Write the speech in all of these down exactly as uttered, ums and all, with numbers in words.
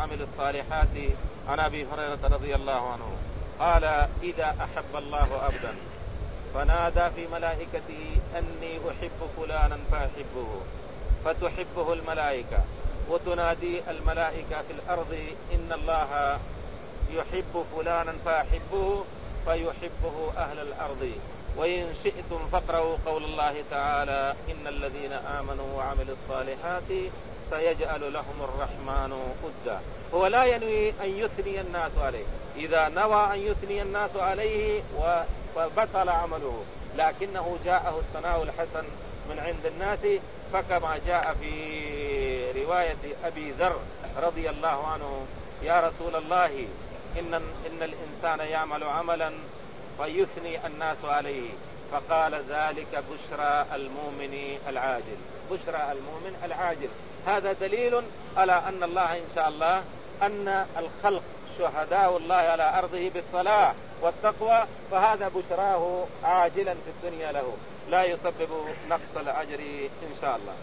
وعمل الصالحات. عن أبي هريرة رضي الله عنه قال إذا أحب الله عبدا فنادى في ملائكته أني أحب فلانا فأحبه فتحبه الملائكة وتنادي الملائكة في الأرض إن الله يحب فلانا فأحبه فيحبه أهل الأرض. وإن شئتم فاقرأوا قول الله تعالى إن الذين آمنوا وعملوا الصالحات سيجعل لهم الرحمن ودا. هو لا ينوي أن يثني الناس عليه، إذا نوى أن يثني الناس عليه وبطل عمله، لكنه جاءه الثناء الحسن من عند الناس، فكما جاء في رواية أبي ذر رضي الله عنه يا رسول الله إن, إن الإنسان يعمل عملا فيثني الناس عليه، فقال ذلك بشرى المؤمن العاجل، بشرى المؤمن العاجل. هذا دليل على أن الله إن شاء الله أن الخلق شهداء الله على أرضه بالصلاة والتقوى، فهذا بشراه عاجلا في الدنيا له لا يسبب نقص الأجر إن شاء الله.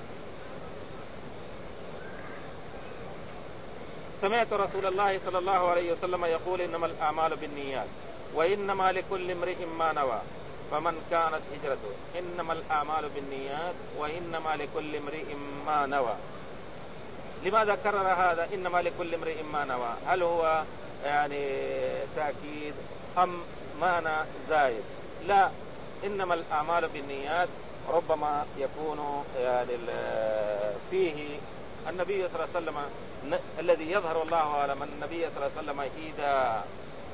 سمعت رسول الله صلى الله عليه وسلم يقول إنما الأعمال بالنيات وإنما لكل امرئ ما نوى فمن كانت هجرته. إنما الأعمال بالنيات وإنما لكل امرئ ما نوى. لماذا كرر هذا إنما لكل امرئ ما نوى؟ هل هو يعني تأكيد أم معنى زايد؟ لا، إنما الأعمال بالنيات ربما يكون يعني فيه النبي صلى الله عليه وسلم الذي يظهر الله أعلم أن النبي صلى الله عليه وسلم إذا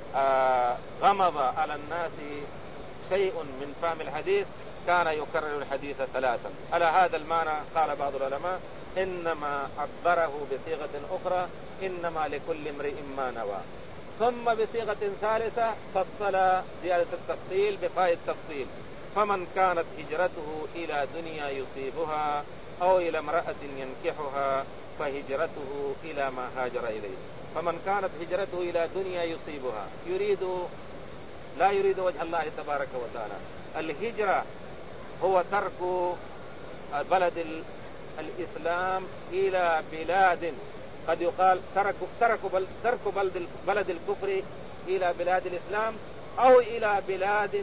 غمض على الناس شيء من فهم الحديث كان يكرر الحديث ثلاثا. على هذا المعنى قال بعض العلماء إنما عبره بصيغة أخرى إنما لكل امرئ ما نوى، ثم بصيغة ثالثة فصل زيادة التفصيل بفاء التفصيل فمن كانت هجرته إلى دنيا يصيبها أو إلى امرأة ينكحها فهجرته إلى ما هاجر إليه. فمن كانت هجرته إلى دنيا يصيبها يريد لا يريد وجه الله تبارك وتعالى. الهجرة هو ترك بلد الإسلام إلى بلاد، قد يقال ترك ترك ترك بلد بلد الكفر إلى بلاد الإسلام أو إلى بلاد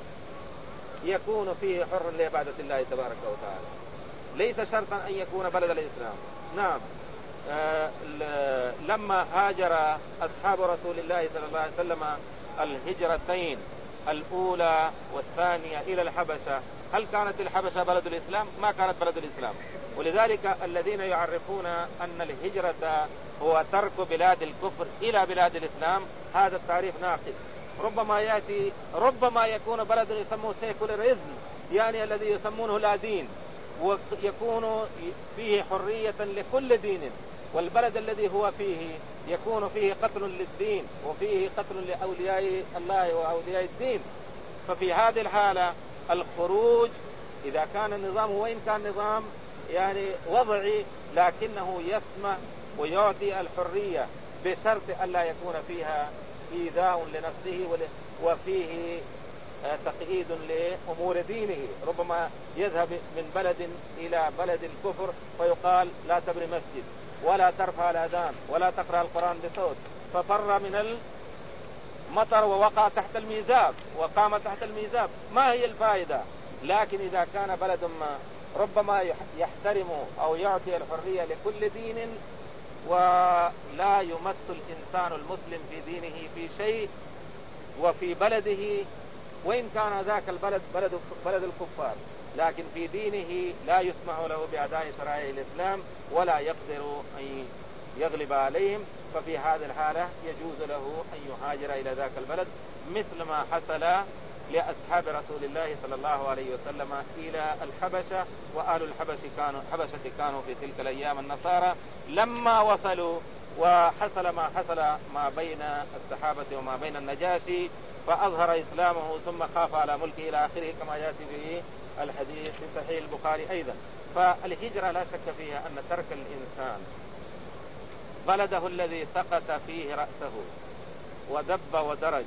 يكون فيه حر لعبادة الله تبارك وتعالى. ليس شرطا أن يكون بلد الإسلام. نعم، آه لما هاجر أصحاب رسول الله صلى الله عليه وسلم الهجرتين الأولى والثانية إلى الحبشة، هل كانت الحبشة بلد الإسلام؟ ما كانت بلد الإسلام. ولذلك الذين يعرفون أن الهجرة هو ترك بلاد الكفر إلى بلاد الإسلام هذا التعريف ناقص. ربما يأتي ربما يكون بلد يسموه سيكولاريزم، يعني الذي يسمونه لا دين، ويكون فيه حرية لكل دين، والبلد الذي هو فيه يكون فيه قتل للدين وفيه قتل لأولياء الله وأولياء الدين. ففي هذه الحالة الخروج إذا كان النظام وإن كان نظام يعني وضعي لكنه يسمح ويعطي الحرية بشرط ألا يكون فيها إيذاء لنفسه وفيه تقييد لأمور دينه. ربما يذهب من بلد إلى بلد الكفر فيقال لا تبني مسجد ولا ترفع الأذان ولا تقرأ القرآن بصوت، ففر من المطر ووقع تحت الميزاب وقام تحت الميزاب، ما هي الفائدة؟ لكن إذا كان بلد ما ربما يحترم أو يعطي الحرية لكل دين ولا يمس الإنسان المسلم في دينه في شيء وفي بلده وإن كان ذاك البلد بلد, بلد الكفار، لكن في دينه لا يسمح له بأداء شرائع الإسلام ولا يقدر أن يغلب عليهم، ففي هذه الحالة يجوز له أن يهاجر إلى ذاك البلد مثل ما حصل لأصحاب رسول الله صلى الله عليه وسلم إلى الحبشة. وآل الحبشة كانوا, حبشة كانوا في تلك الأيام النصارى. لما وصلوا وحصل ما حصل ما بين الصحابة وما بين النجاشي فأظهر إسلامه ثم خاف على ملكه إلى آخره كما يأتي به الحديث في صحيح البخاري أيضا. فالهجرة لا شك فيها أن ترك الإنسان بلده الذي سقط فيه رأسه ودب ودرج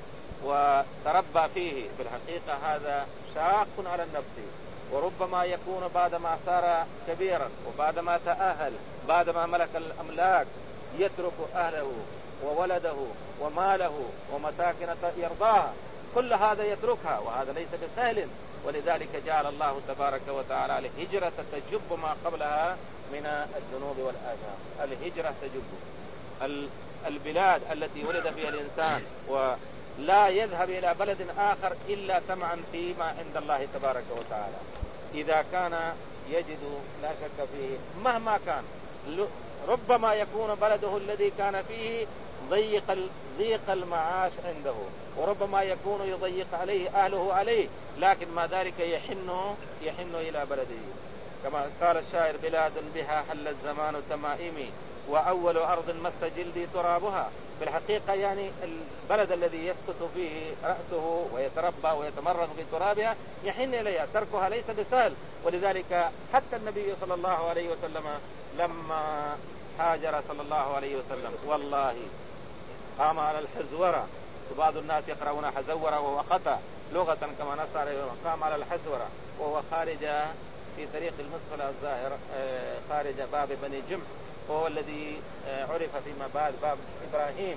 وتربى فيه بالحقيقة هذا شاق على النفس، وربما يكون بعدما صار كبيرا وبعدما تأهل بعدما ملك الأملاك يترك أهله وولده وماله ومساكن يرضاها، كل هذا يتركها، وهذا ليس بسهل. ولذلك جعل الله تبارك وتعالى الهجرة تجب ما قبلها من الذنوب والآثام. الهجرة تجب البلاد التي ولد فيها الإنسان، ولا يذهب إلى بلد آخر إلا طمعا فيما عند الله تبارك وتعالى. إذا كان يجد لا شك فيه مهما كان، ربما يكون بلده الذي كان فيه ضيق ضيق المعاش عنده، وربما يكون يضيق عليه أهله عليه، لكن ما ذلك يحن يحن إلى بلده. كما قال الشاعر: بلاد بها حل الزمان تمائمي، وأول أرض مس جلدي ترابها. في الحقيقة يعني البلد الذي يسقط فيه رأسه ويتربى ويتمرغ في ترابها يحن إليها، تركها ليس بسهل. ولذلك حتى النبي صلى الله عليه وسلم لما هاجر صلى الله عليه وسلم والله قام على الحزورة، وبعض الناس يقرؤون حزورة وهو خطأ لغة كما نص عليه، قام على الحزورة وهو خارج في طريق المسفل الظاهر خارج باب بني جمح، وهو الذي عرف فيما بعد باب إبراهيم.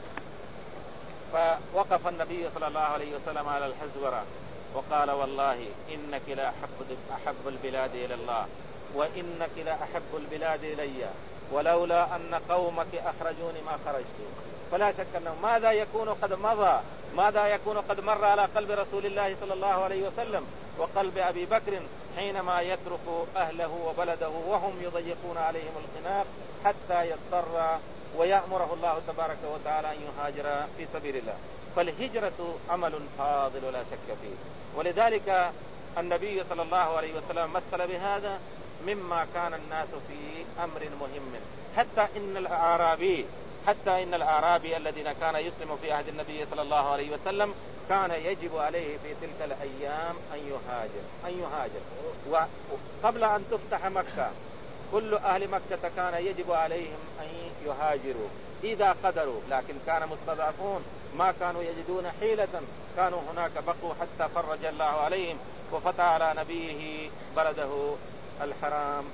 فوقف النبي صلى الله عليه وسلم على الحزورة وقال: والله إنك لا أحب, أحب البلاد إلى الله، وإنك لا أحب البلاد إلي، ولولا أن قومك أخرجوني ما خرجت. فلا شك أنه ماذا يكون قد مضى، ماذا يكون قد مر على قلب رسول الله صلى الله عليه وسلم وقلب أبي بكر حينما يترك أهله وبلده وهم يضيقون عليهم الخناق حتى يضطر ويأمره الله تبارك وتعالى أن يهاجر في سبيل الله. فالهجرة عمل فاضل لا شك فيه. ولذلك النبي صلى الله عليه وسلم مثل بهذا مما كان الناس في أمر مهم، حتى إن الأعرابي حتى إن الأعرابي الذين كان يسلم في عهد النبي صلى الله عليه وسلم كان يجب عليه في تلك الأيام أن يهاجر أن يهاجر وقبل أن تفتح مكة كل أهل مكة كان يجب عليهم أن يهاجروا إذا قدروا، لكن كان مستضعفون ما كانوا يجدون حيلة، كانوا هناك بقوا حتى فرج الله عليهم وفتح على نبيه بلده الحرام.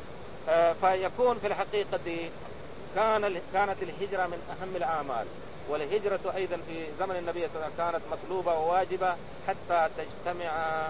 فيكون في الحقيقة كان كانت الهجرة من أهم الأعمال، والهجرة أيضا في زمن النبي صلى الله عليه وسلم كانت مطلوبة وواجبة حتى تجتمع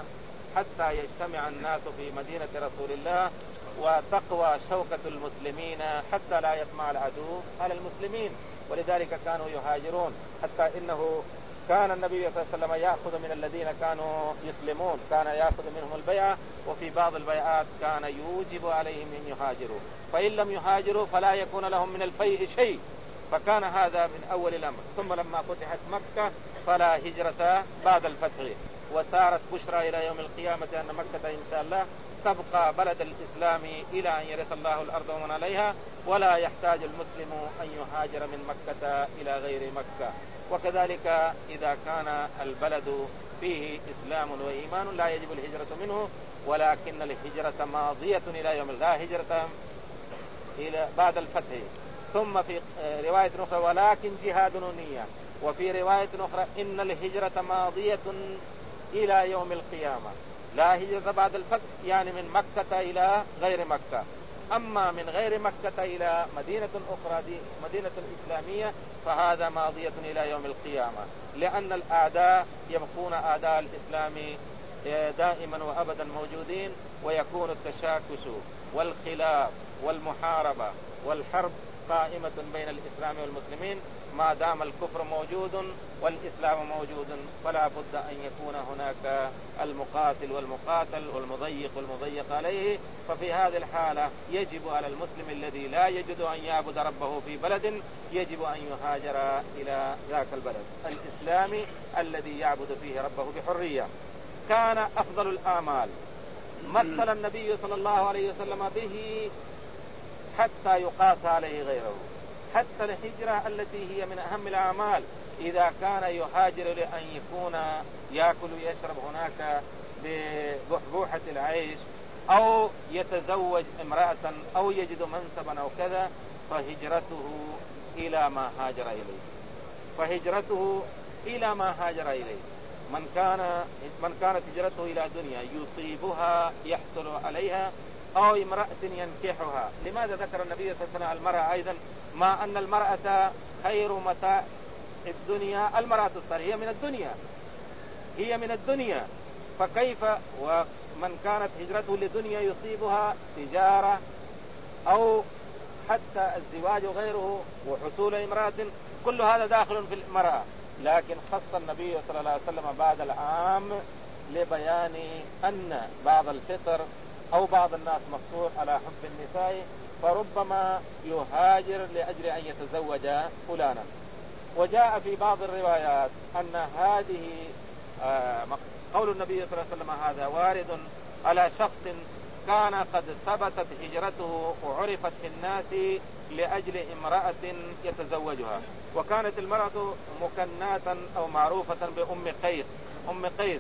حتى يجتمع الناس في مدينة رسول الله وتقوى شوكة المسلمين حتى لا يطمع العدو على المسلمين. ولذلك كانوا يهاجرون، حتى إنه كان النبي صلى الله عليه وسلم يأخذ من الذين كانوا يسلمون، كان يأخذ منهم البيعة، وفي بعض البيعات كان يوجب عليهم أن يهاجروا، فإن لم يهاجروا فلا يكون لهم من الفيء شيء. فكان هذا من أول الأمر. ثم لما فتحت مكة فلا هجرة بعد الفتح، وسارت بشرى إلى يوم القيامة أن مكة إن شاء الله تبقى بلد الإسلام إلى أن يرث الله الأرض ومن عليها، ولا يحتاج المسلم أن يهاجر من مكة إلى غير مكة. وكذلك إذا كان البلد فيه إسلام وإيمان لا يجب الهجرة منه، ولكن الهجرة ماضية إلى يوم لا هجرة إلى بعد الفتح. ثم في رواية أخرى ولكن جهاد نية، وفي رواية أخرى إن الهجرة ماضية إلى يوم القيامة، لا هجرة بعد الفتح يعني من مكة إلى غير مكة. أما من غير مكة إلى مدينة أخرى دي مدينة الإسلامية فهذا ماضية إلى يوم القيامة، لأن الأعداء يبقون أعداء الإسلام دائما وأبدا موجودين، ويكون التشاكس والخلاف والمحاربة والحرب قائمة بين الإسلام والمسلمين ما دام الكفر موجود والإسلام موجود، فلا بد أن يكون هناك المقاتل والمقاتل والمضيق والمضيق عليه. ففي هذه الحالة يجب على المسلم الذي لا يجد أن يعبد ربه في بلد يجب أن يهاجر إلى ذاك البلد الإسلامي الذي يعبد فيه ربه بحرية. كان أفضل الآمال مثل النبي صلى الله عليه وسلم به حتى يقاس عليه غيره، حتى الهجرة التي هي من أهم الأعمال إذا كان يهاجر لأن يكون يأكل ويشرب هناك ببحبوحة العيش، أو يتزوج امرأة، أو يجد منصبا أو كذا، فهجرته إلى ما هاجر إليه فهجرته إلى ما هاجر إليه من كان من كانت هجرته إلى دنيا يصيبها يحصل عليها أو امرأة ينكحها. لماذا ذكر النبي صلى الله عليه وسلم المرأة أيضا؟ ما أن المرأة خير متاع الدنيا، المرأة الصالحة هي من الدنيا، هي من الدنيا، فكيف ومن كانت هجرته لدنيا يصيبها تجارة أو حتى الزواج وغيره وحصول امرأة، كل هذا داخل في المرأة. لكن خص النبي صلى الله عليه وسلم بعد العام لبيان أن بعض الفطر أو بعض الناس مقصور على حب النساء، فربما يهاجر لأجل أن يتزوج فلانا. وجاء في بعض الروايات أن هذه قول النبي صلى الله عليه وسلم هذا وارد على شخص كان قد ثبتت هجرته وعرفت في الناس لأجل امرأة يتزوجها، وكانت المرأة مكناة أو معروفة بأم قيس، أم قيس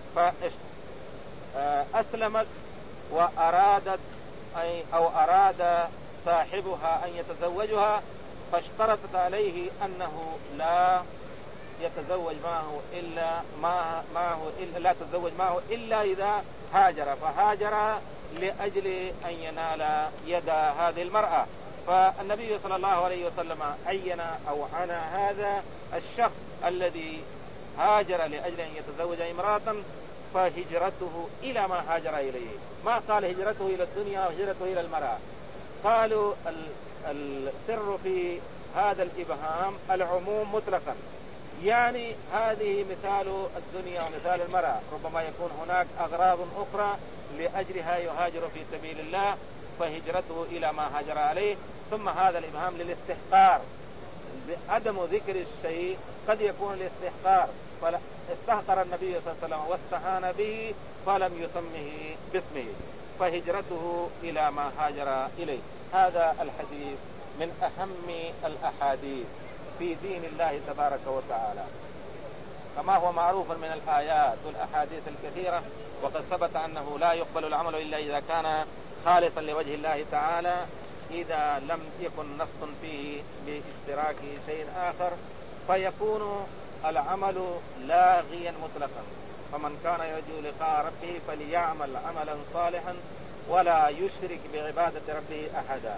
فأسلمت وأرادت أو أراد صاحبها أن يتزوجها، فاشترطت عليه أنه لا يتزوج معه إلا معه إلا لا تتزوج معه إلا إذا هاجر، فهاجر لأجل أن ينال يد هذه المرأة. فالنبي صلى الله عليه وسلم عين أو عنى هذا الشخص الذي هاجر لأجل أن يتزوج امرأة فهجرته إلى ما هاجر إليه، ما قال هجرته إلى الدنيا وهجرته إلى المرأة. قالوا السر في هذا الإبهام العموم مطلقا، يعني هذه مثال الدنيا ومثال المرأة، ربما يكون هناك أغراض أخرى لأجلها يهاجر في سبيل الله فهجرته إلى ما هاجر عليه. ثم هذا الإبهام للاستحقار، عدم ذكر الشيء قد يكون الاستحقار، فاستحقر النبي صلى الله عليه وسلم واستهان به فلم يسمه باسمه، فهجرته إلى ما هاجر إليه. هذا الحديث من أهم الأحاديث في دين الله تبارك وتعالى، كما هو معروف من الآيات والأحاديث الكثيرة، وقد ثبت أنه لا يقبل العمل إلا إذا كان خالصا لوجه الله تعالى، إذا لم يكن نص فيه باشتراك شيء آخر فيكون العمل لاغيا مطلقا. فمن كان يرجو لقاء ربه فليعمل عملا صالحا ولا يشرك بعبادة ربه أحدا.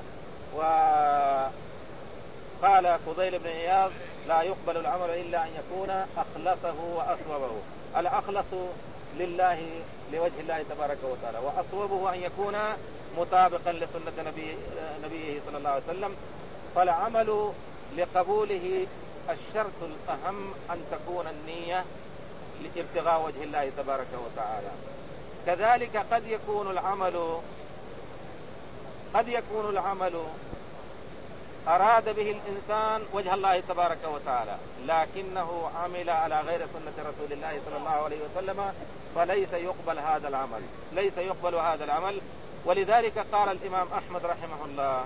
وقال فضيل بن عياض لا يقبل العمل إلا أن يكون أخلصه وأصوبه، الأخلص لله لوجه الله تبارك وتعالى، وأصوبه أن يكون مطابقا لسنة نبي نبيه صلى الله عليه وسلم. فالعمل لقبوله الشرط الأهم أن تكون النية لابتغاء وجه الله تبارك وتعالى. كذلك قد يكون العمل قد يكون العمل أراد به الإنسان وجه الله تبارك وتعالى لكنه عمل على غير سنة رسول الله صلى الله عليه وسلم، فليس يقبل هذا العمل، ليس يقبل هذا العمل. ولذلك قال الإمام أحمد رحمه الله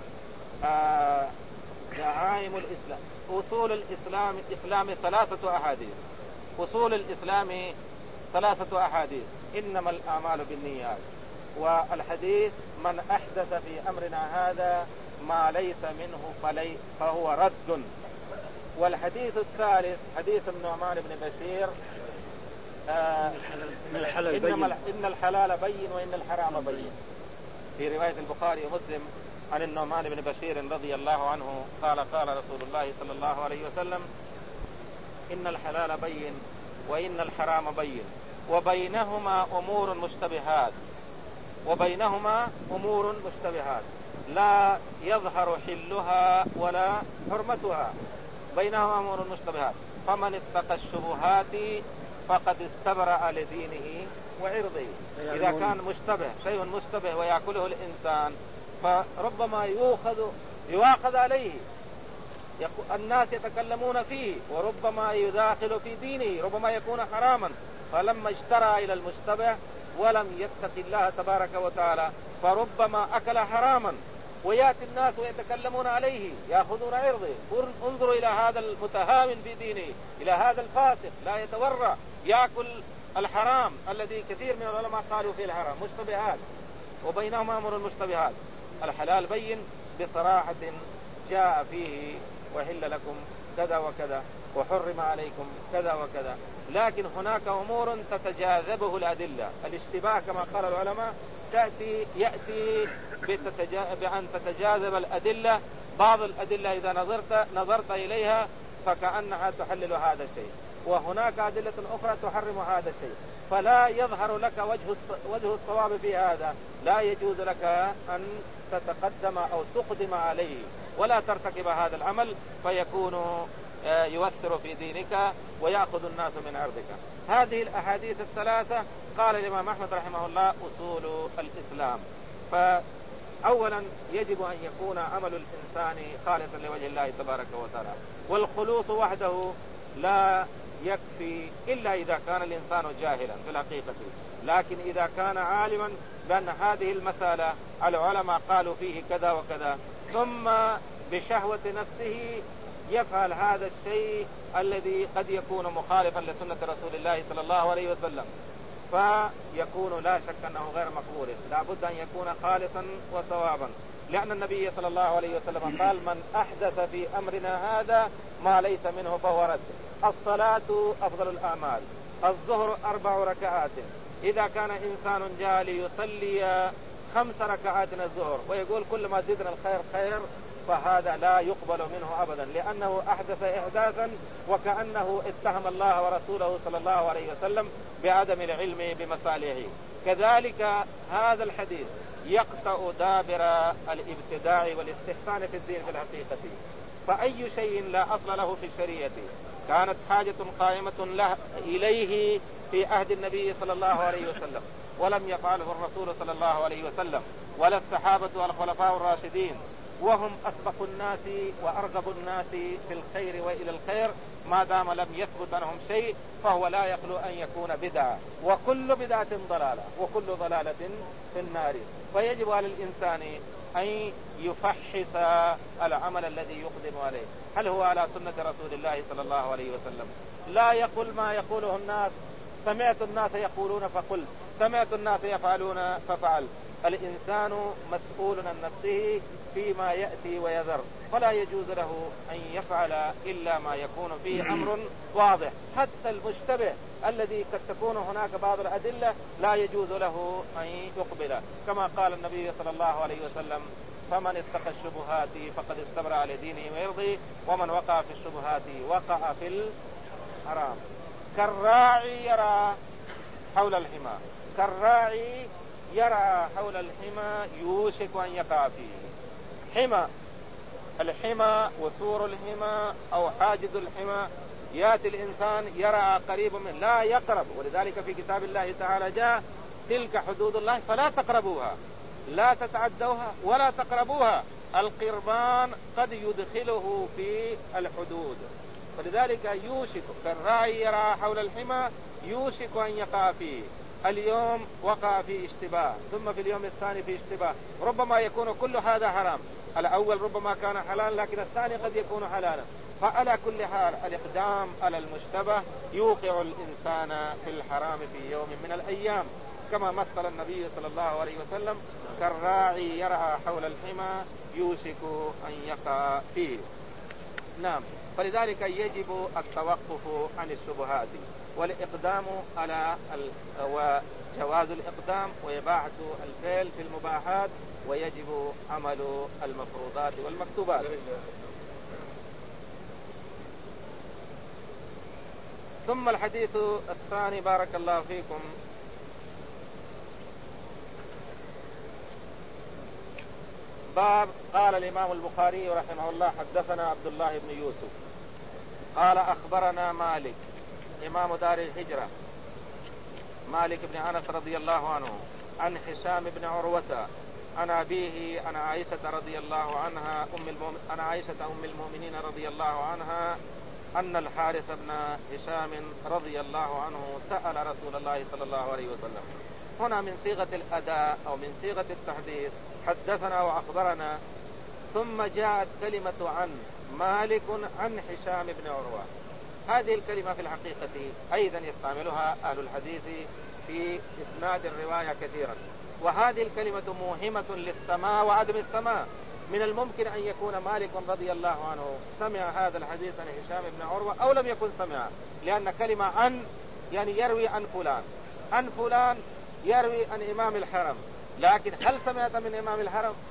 دعائم الإسلام أصول الإسلام الإسلام ثلاثة أحاديث، أصول الإسلام ثلاثة أحاديث، إنما الأعمال بالنيات، والحديث من أحدث في أمرنا هذا ما ليس منه فلي فهو رد. والحديث الثالث حديث النعمان بن بشير آه إنما إن الحلال بين وإن الحرام بين، في رواية البخاري ومسلم عن النعمان بن بشير رضي الله عنه قال قال رسول الله صلى الله عليه وسلم إن الحلال بين وإن الحرام بين وبينهما أمور مشتبهات وبينهما أمور مشتبهات لا يظهر حلها ولا حرمتها، بينهما أمور مشتبهات، فمن اتقى الشبهات فقد استبرأ لدينه وعرضه. إذا كان مشتبه شيء مشتبه ويأكله الإنسان فربما يؤخذ يؤخذ عليه، الناس يتكلمون فيه، وربما يداخل في دينه، ربما يكون حراما، فلما اشترى إلى المشتبه ولم يتق الله تبارك وتعالى فربما أكل حراما، ويأتي الناس ويتكلمون عليه يأخذون عرضه. انظروا إلى هذا المتهاون في دينه، إلى هذا الفاسق لا يتورع يأكل الحرام الذي كثير من العلماء قالوا فيه الحرام، مشتبهات وبينهما أمر المشتبهات. الحلال بين بصراحة جاء فيه وحل لكم كذا وكذا وحرم عليكم كذا وكذا، لكن هناك أمور تتجاذبه الأدلة، الاشتباه كما قال العلماء تأتي يأتي بأن تتجاذب الأدلة بعض الأدلة إذا نظرت, نظرت إليها فكأنها تحلل هذا الشيء، وهناك أدلة أخرى تحرم هذا الشيء، فلا يظهر لك وجه وجه الصواب في هذا، لا يجوز لك أن تتقدم أو تقدم عليه ولا ترتكب هذا العمل، فيكون يؤثر في دينك ويأخذ الناس من عرضك. هذه الأحاديث الثلاثة قال الإمام أحمد رحمه الله أصول الإسلام. فأولا يجب أن يكون عمل الإنسان خالصا لوجه الله تبارك وتعالى، والخلوص وحده لا يكفي إلا إذا كان الإنسان جاهلا في الحقيقة، لكن إذا كان عالما بأن هذه المسألة العلماء قالوا فيه كذا وكذا، ثم بشهوة نفسه يفعل هذا الشيء الذي قد يكون مخالفا لسنة رسول الله صلى الله عليه وسلم، فيكون لا شك أنه غير مقبول، لا بد أن يكون خالصا وصوابا، لأن النبي صلى الله عليه وسلم قال من أحدث في أمرنا هذا ما ليس منه فهو رد. الصلاة أفضل الأعمال، الظهر أربع ركعات، إذا كان إنسان جاء ليصلي خمس ركعات الظهر ويقول كل ما زدنا الخير خير، فهذا لا يقبل منه أبدا، لأنه أحدث إحداثا وكأنه اتهم الله ورسوله صلى الله عليه وسلم بعدم العلم بمصالحه. كذلك هذا الحديث يقطع دابر الابتداع والاستحسان في الدين في الحقيقة، فأي شيء لا أصل له في الشريعة كانت حاجة قائمة له إليه في عهد النبي صلى الله عليه وسلم ولم يفعله الرسول صلى الله عليه وسلم ولا الصحابة والخلفاء الراشدين، وهم أسبق الناس وأرغب الناس في الخير وإلى الخير، ما دام لم يثبت عنهم شيء فهو لا يخلو أن يكون بدعة، وكل بدعة ضلالة وكل ضلالة في النار. فيجب على الإنسان أن يفحص العمل الذي يقدم عليه، هل هو على سنة رسول الله صلى الله عليه وسلم؟ لا يقول ما يقوله الناس، سمعت الناس يقولون فقلت، سمعت الناس يفعلون ففعل. الإنسان مسؤول عن نفسه فيما يأتي ويذر، فلا يجوز له أن يفعل إلا ما يكون فيه أمر واضح. حتى المشتبه الذي قد تكون هناك بعض الأدلة لا يجوز له أن يقبله، كما قال النبي صلى الله عليه وسلم فمن اتقى الشبهات فقد استبرأ لدينه ويرضي، ومن وقع في الشبهات وقع في الحرام. كالراعي يرى حول الحمى، كالراعي يرى حول الحمى يوشك أن يقع فيه. حمى الحمى وسور الحمى أو حاجز الحمى، يأتي الإنسان يرى قريب منه لا يقرب، ولذلك في كتاب الله تعالى جاء تلك حدود الله فلا تقربوها، لا تتعدوها ولا تقربوها. القربان قد يدخله في الحدود، ولذلك يوشك كالراعي يرى حول الحمى يوشك أن يقع فيه. اليوم وقع في اشتباه، ثم في اليوم الثاني في اشتباه، ربما يكون كل هذا حرام، الأول ربما كان حلال لكن الثاني قد يكون حلالا. فعلى كل حال الإقدام على المشتبه يوقع الإنسان في الحرام في يوم من الأيام، كما مثل النبي صلى الله عليه وسلم كالراعي يرعى حول الحمى يوشك أن يقع فيه. نعم، فلذلك يجب التوقف عن الشبهات والإقدام على ال... وجواز الإقدام وإباحة الفعل في المباحات، ويجب عمل المفروضات والمكتوبات. ثم الحديث الثاني بارك الله فيكم، باب قال الإمام البخاري رحمه الله حدثنا عبد الله بن يوسف قال أخبرنا مالك إمام دار الهجرة مالك بن أنس رضي الله عنه عن هشام بن عروة عن أبيه عن عائشة رضي الله عنها أم المؤمن عن عائشة أم المؤمنين رضي الله عنها أن الحارث بن هشام رضي الله عنه سأل رسول الله صلى الله عليه وسلم. هنا من صيغة الأداء أو من صيغة التحديث حدثنا وأخبرنا، ثم جاءت كلمة عن مالك عن هشام بن عروة. هذه الكلمة في الحقيقة أيضا يستعملها أهل الحديث في إسناد الرواية كثيرا، وهذه الكلمة موهمة للسماء وعدم السماء. من الممكن أن يكون مالك رضي الله عنه سمع هذا الحديث عن هشام بن عروة أو لم يكن سمع، لأن كلمة عن يعني يروي عن فلان، عن فلان يروي عن إمام الحرم، لكن هل سمعت من إمام الحرم؟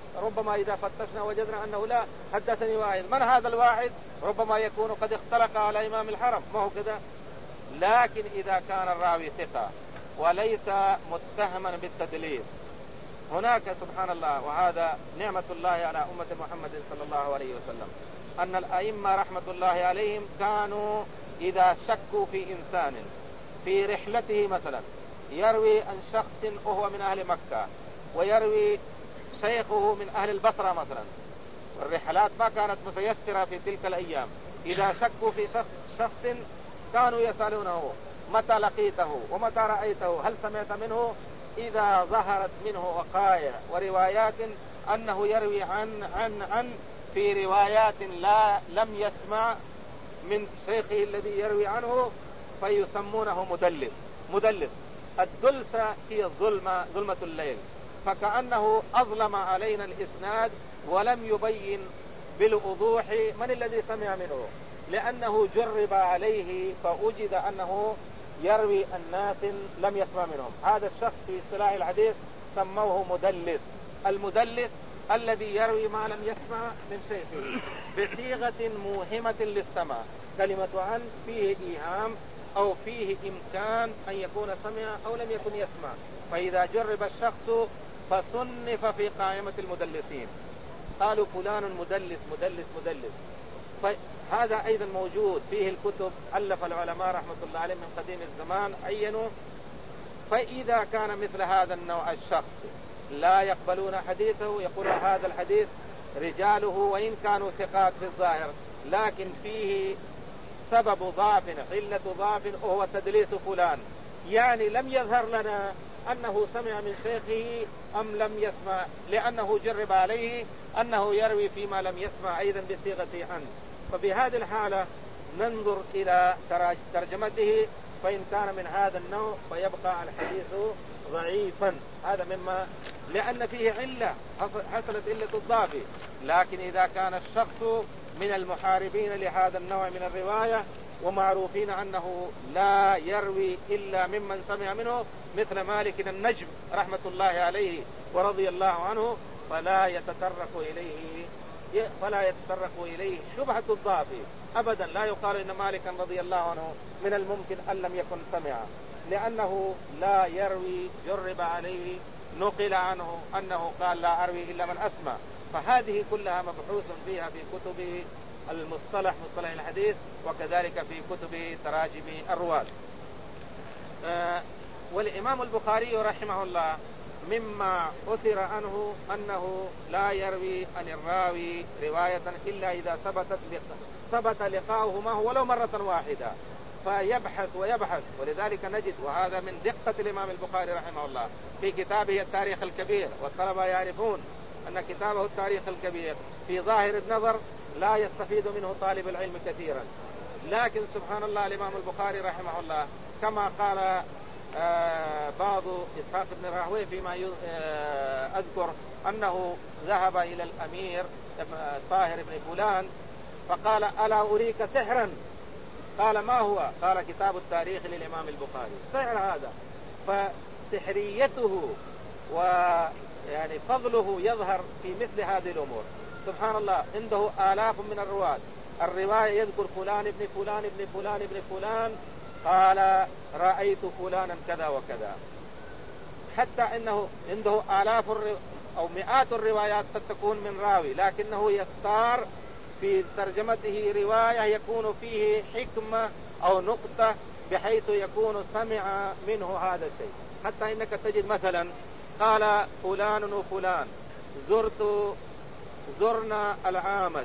ربما إذا فتشنا وجدنا أنه لا حدثني واحد. من هذا الواحد؟ ربما يكون قد اختلق على إمام الحرم، ما هو كذا. لكن إذا كان الراوي ثقة وليس متهما بالتدليس، هناك سبحان الله، وهذا نعمة الله على أمة محمد صلى الله عليه وسلم، أن الأئمة رحمة الله عليهم كانوا إذا شكوا في إنسان في رحلته مثلا يروي عن شخص وهو من أهل مكة ويروي شيخه من أهل البصرة مثلا، والرحلات ما كانت متيسرة في تلك الأيام، إذا شكوا في شخص, شخص كانوا يسألونه متى لقيته ومتى رأيته هل سمعت منه. إذا ظهرت منه وقائع وروايات أنه يروي عن عن عن في روايات لا لم يسمع من شيخه الذي يروي عنه، فيسمونه مدلس. مدلس الدلسة هي الظلمة، ظلمة الليل، فكأنه أظلم علينا الإسناد ولم يبين بالوضوح من الذي سمع منه، لأنه جرب عليه فوجد أنه يروي الناس لم يسمع منهم. هذا الشخص في اصطلاح الحديث سموه مدلس. المدلس الذي يروي ما لم يسمع من شيخه بصيغة موهمة للسماع، كلمة عن فيه إيهام أو فيه إمكان أن يكون سمع أو لم يكن يسمع، فإذا جرب الشخص فصنف في قائمة المدلسين، قالوا فلان مدلس مدلس مدلس. فهذا أيضا موجود فيه الكتب، ألف العلماء رحمة الله عليهم من قديم الزمان عينوا. فإذا كان مثل هذا النوع الشخص لا يقبلون حديثه، يقول هذا الحديث رجاله وإن كانوا ثقات في الظاهر لكن فيه سبب ضعف، علة ضعف وهو تدليس فلان، يعني لم يظهر لنا أنه سمع من شيخه أم لم يسمع، لأنه جرب عليه أنه يروي فيما لم يسمع أيضا بصيغة عن. فبهذه الحالة ننظر إلى ترجمته، فإن كان من هذا النوع فيبقى الحديث ضعيفا، هذا مما لأن فيه علة حصلت علة الضعف. لكن إذا كان الشخص من المحاربين لهذا النوع من الرواية ومعروفين أنه لا يروي إلا ممن سمع منه مثل مالك النجم رحمة الله عليه ورضي الله عنه، فلا يتطرق إليه فلا يتطرق إليه شبهة الضعف أبدا. لا يقال إن مالكا رضي الله عنه من الممكن أن لم يكن سمع، لأنه لا يروي، جرب عليه، نقل عنه أنه قال لا أروي إلا من أسمع. فهذه كلها مبحوث فيها في كتب المصطلح، مصطلح الحديث، وكذلك في كتب تراجم الرواة. آه والإمام البخاري رحمه الله مما أثر عنه أنه لا يروي عن الراوي رواية إلا إذا ثبتت ثبت لقاؤه معه ولو مرة واحدة، فيبحث ويبحث. ولذلك نجد، وهذا من دقة الإمام البخاري رحمه الله في كتابه التاريخ الكبير، والطلبة يعرفون أن كتابه التاريخ الكبير في ظاهر النظر لا يستفيد منه طالب العلم كثيرا، لكن سبحان الله الإمام البخاري رحمه الله كما قال آه بعض إسحاق بن راهويه فيما آه أذكر أنه ذهب إلى الأمير طاهر بن فلان فقال ألا أريك سحرا؟ قال ما هو؟ قال كتاب التاريخ للإمام البخاري. سحر هذا، فسحريته ويعني فضله يظهر في مثل هذه الأمور. سبحان الله عنده آلاف من الرواة، الرواية يذكر فلان ابن فلان ابن فلان ابن فلان قال رأيت فلانا كذا وكذا، حتى انه عنده آلاف او مئات الروايات قد تكون من راوي، لكنه يختار في ترجمته رواية يكون فيه حكمة او نقطة بحيث يكون سمع منه هذا الشيء. حتى انك تجد مثلا قال فلان وفلان زرت زرنا العامش،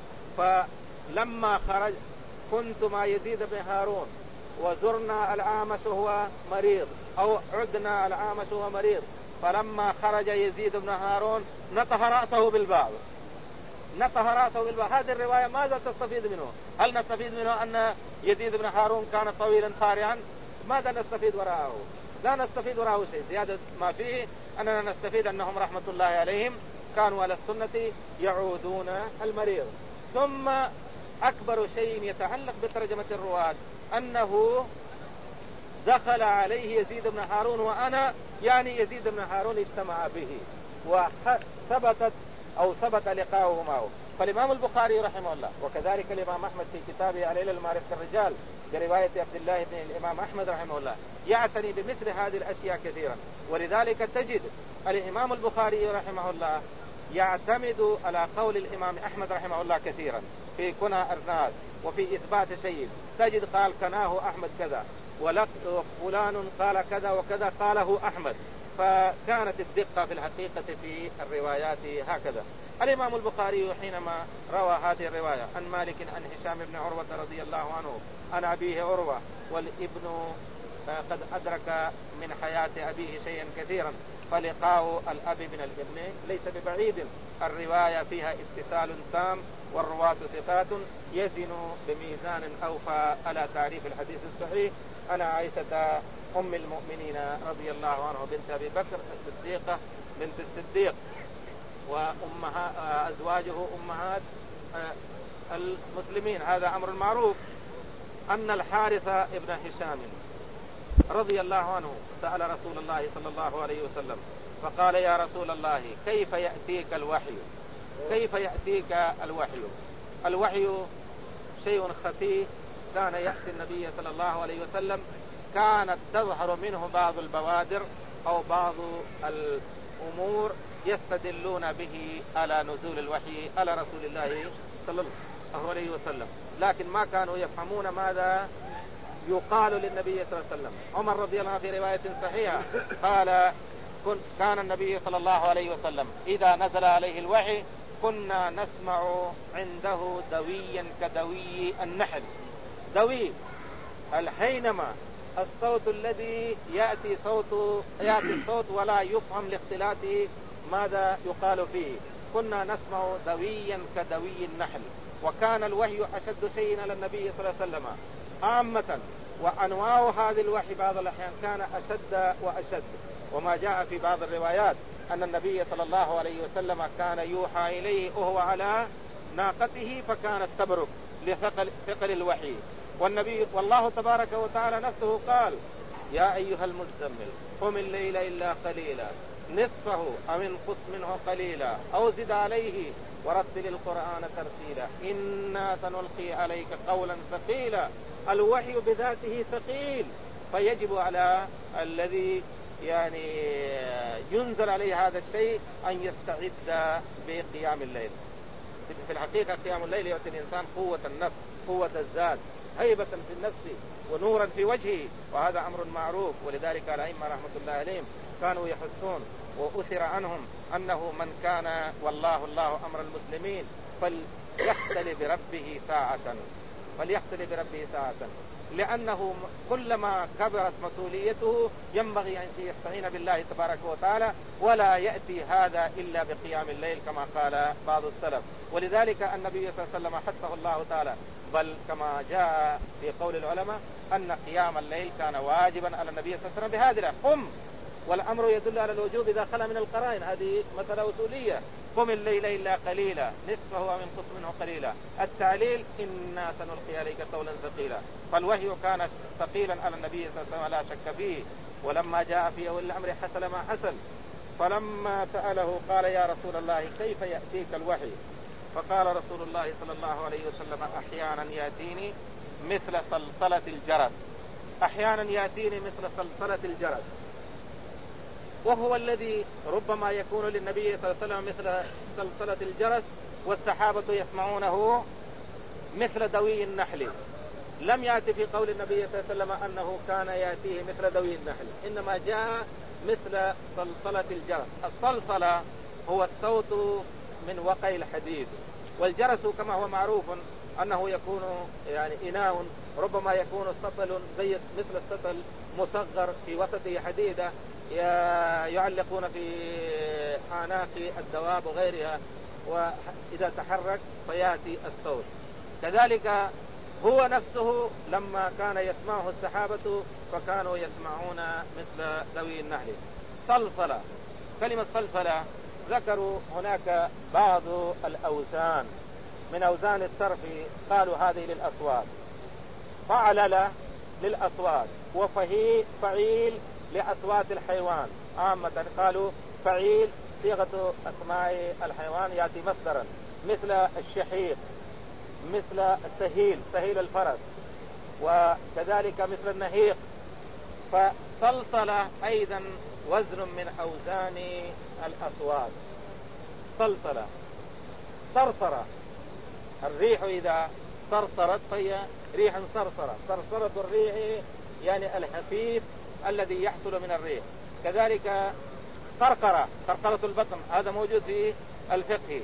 فلما خرج كنت مع يزيد بن هارون وزرنا العامش وهو مريض، أو عدنا العامش وهو مريض، فلما خرج يزيد بن هارون نطح رأسه بالباب، نطح رأسه بالباب. هذه الرواية ماذا تستفيد منه؟ هل نستفيد منه أن يزيد بن هارون كان طويلا خارعا؟ ماذا نستفيد وراءه؟ لا نستفيد وراءه شيء. زيادة ما فيه أننا نستفيد أنهم رحمة الله عليهم كانوا على السنة يعودون المريض. ثم أكبر شيء يتعلق بترجمة الرواة أنه دخل عليه يزيد بن هارون وأنا يعني يزيد بن هارون اجتمع به، وثبتت أو سبق لقاؤه معه. فالإمام البخاري رحمه الله وكذلك الإمام أحمد في كتابه عليل المعرفة الرجال برواية عبد الله بن الإمام أحمد رحمه الله يعتني بمثل هذه الأشياء كثيرا. ولذلك تجد الإمام البخاري رحمه الله يعتمد على قول الإمام أحمد رحمه الله كثيرا في كنى أرناس وفي إثبات شيء. تجد قال كناه أحمد كذا وفلان قال كذا وكذا قاله أحمد. فكانت الدقة في الحقيقة في الروايات هكذا. الإمام البخاري حينما روى هذه الرواية عن مالك عن هشام بن عروة رضي الله عنه عن أبيه عروة والابن قد أدرك من حياة أبيه شيئا كثيرا فلقاء الأب من الابن ليس ببعيد. الرواية فيها اتصال تام والرواة ثقات يزن بميزان أوفى على تعريف الحديث الصحيح. أنا عائشة أم المؤمنين رضي الله عنه بنت أبي بكر الصديقة بنت الصديق وأمها أزواجه أمهات المسلمين. هذا أمر معروف. أن الحارث ابن هشام رضي الله عنه سأل رسول الله صلى الله عليه وسلم فقال يا رسول الله كيف يأتيك الوحي كيف يأتيك الوحي الوحي شيء خفي كان يأتي النبي صلى الله عليه وسلم كانت تظهر منه بعض البوادر أو بعض الأمور يستدلون به على نزول الوحي على رسول الله صلى الله عليه وسلم لكن ما كانوا يفهمون ماذا يقال للنبي صلى الله عليه وسلم. عمر رضي الله عنه في رواية صحيحة قال كان النبي صلى الله عليه وسلم إذا نزل عليه الوحي كنا نسمع عنده دويا كدوي النحل. دوي الحينما الصوت الذي يأتي صوت يأتي الصوت ولا يفهم لاختلاطه ماذا يقال فيه. كنا نسمع دويا كدوي النحل. وكان الوحي أشد شيء على النبي صلى الله عليه وسلم عامة وأنواع هذا الوحي بعض الأحيان كان أشد وأشد. وما جاء في بعض الروايات أن النبي صلى الله عليه وسلم كان يوحى إليه وهو على ناقته فكانت تبرك لثقل ثقل الوحي. والنبي والله تبارك وتعالى نفسه قال يا أيها المزمل قم الليل إلا قليلا نصفه أو انقص منه قليلا أو زد عليه ورتل القرآن ترتيلا إنا سنلقي عليك قولا ثقيلا. الوحي بذاته ثقيل فيجب على الذي يعني ينزل عليه هذا الشيء أن يستعد بقيام الليل. في الحقيقة قيام الليل يعطي الإنسان قوة النفس قوة الذات هيبة في النفس ونورا في وجهه وهذا أمر معروف. ولذلك الأئمة رحمة الله عليهم كانوا يحثون وأثر عنهم أنه من كان والله الله أمر المسلمين فليختل بربه ساعة فليختل بربه ساعة لأنه كلما كبرت مسؤوليته ينبغي أن يستعين بالله تبارك وتعالى ولا يأتي هذا إلا بقيام الليل كما قال بعض السلف. ولذلك النبي صلى الله عليه وسلم حثه الله تعالى بل كما جاء في قول العلماء أن قيام الليل كان واجبا على النبي صلى الله عليه وسلم بهذا قم والأمر يدل على الوجوب إذا خلا من القرائن. هذه مسألة أصولية. قم الليل إلا قليلا نصفه أو انقص منه قليلا. التعليل إنا سنلقي عليك قولا ثقيلا. فالوحي كان ثقيلا على النبي صلى الله عليه وسلم لا شك فيه. ولما جاء في أول الأمر حصل ما حصل. فلما سأله قال يا رسول الله كيف يأتيك الوحي فقال رسول الله صلى الله عليه وسلم أحيانا يأتيني مثل صلصلة الجرس أحيانا يأتيني مثل صلصلة الجرس وهو الذي ربما يكون للنبي صلى الله عليه وسلم مثل صلصلة الجرس والصحابة يسمعونه مثل دوي النحل. لم يأتي في قول النبي صلى الله عليه وسلم أنه كان يأتيه مثل دوي النحل إنما جاء مثل صلصلة الجرس. الصلصلة هو الصوت من وقع الحديد والجرس كما هو معروف أنه يكون يعني إناء ربما يكون سطل زي مثل السطل مصغر في وسطه حديدة يعلقون في أعناق الدواب وغيرها وإذا تحرك فيأتي الصوت. كذلك هو نفسه لما كان يسمعه الصحابة فكانوا يسمعون مثل دوي النحل. صلصلة كلمة صلصلة ذكروا هناك بعض الأوزان من أوزان الصرف قالوا هذه للأصوات فعلل للأصوات وفهي فعيل لأصوات الحيوان عامة قالوا فعيل صيغة أسماء الحيوان يأتي مصدرا، مثل الشحيح، مثل السهيل، سهيل الفرس، وكذلك مثل النهيق. فصلصلة أيضا وزن من أوزان الأصوات. صلصلة، صرصرة، الريح إذا صرصرت فهي ريح صرصرة. صرصرة الريح يعني الخفيف الذي يحصل من الريح. كذلك قرقرة، قرقرة البطن، هذا موجود في الفقه.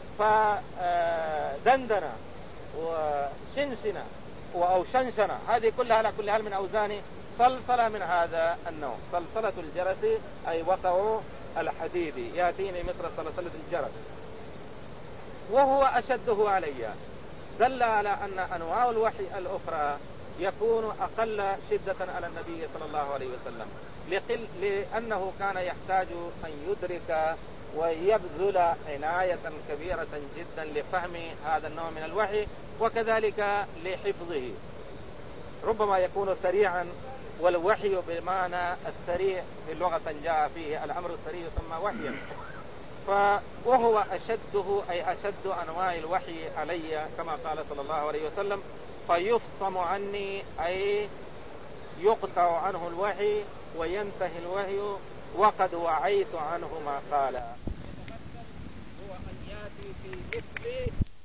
فدندنة وشنشنة أو شنشنة، هذه كلها على كل حال من أوزان صلصلة من هذا النوع. صلصلة الجرس أي وقع الحديد، يأتيني مصر صلصلة الجرس. وهو أشده علي، دل على أن أنواع الوحي الأخرى يكون أقل شدة على النبي صلى الله عليه وسلم، لأنه كان يحتاج أن يدرك ويبذل عناية كبيرة جدا لفهم هذا النوع من الوحي، وكذلك لحفظه. ربما يكون سريعا، والوحي بمعنى السريع في اللغة جاء فيه الأمر السريع يسمى وحيا. فوهو أشده أي أشد أنواع الوحي علي، كما قال صلى الله عليه وسلم: فيفصم عني أي يقطع عنه الوحي وينتهي الوحي وقد وعيت عنه ما قال. هو أن يأتي في مثل